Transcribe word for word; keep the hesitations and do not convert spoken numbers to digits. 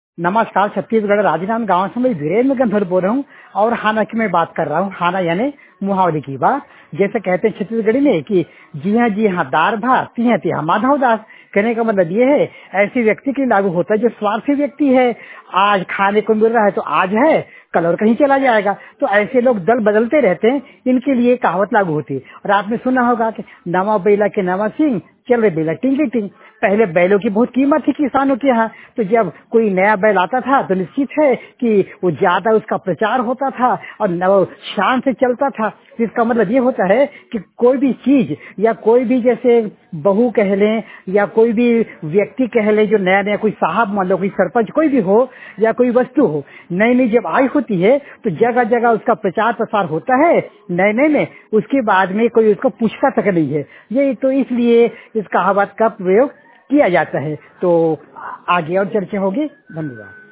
नमस्कार, छत्तीसगढ़ राजनांद गांव से मैं वीरेंद्र गंधर बोल रहा हूँ और हाना की मैं बात कर रहा हूँ। हाना यानी मुहावरे की बात। जैसे कहते हैं छत्तीसगढ़ी में कि जी हाँ जी हाँ दार भात ती है ती हाँ माधव दास। कहने का मतलब ये है, ऐसे व्यक्ति के लिए लागू होता है जो स्वार्थी व्यक्ति है। आज खाने को मिल रहा है तो आज है, कल और कहीं चला जाएगा। तो ऐसे लोग दल बदलते रहते हैं, इनके लिए कहावत लागू होती है। और आपने सुना होगा कि नवा बेला के नवा सिंह, चल रहे बेला टिंग टिंग। पहले बैलों की बहुत कीमत थी किसानों के यहाँ, तो जब कोई नया बैल आता था तो निश्चित है कि वो ज्यादा उसका प्रचार होता था और न वो शान से चलता था। इसका मतलब ये होता है कि कोई भी चीज या कोई भी जैसे बहू कह लें या कोई भी व्यक्ति कह लें, जो नया नया कोई साहब मान लो, कोई सरपंच कोई भी हो या कोई वस्तु हो, नई नई जब आई होती है तो जगह जगह उसका प्रचार प्रसार होता है नए नए में। उसके बाद में कोई उसको पूछता तक नहीं है। ये तो इसलिए इस कहावत का प्रयोग किया जाता है। तो आगे और चर्चा होगी। धन्यवाद।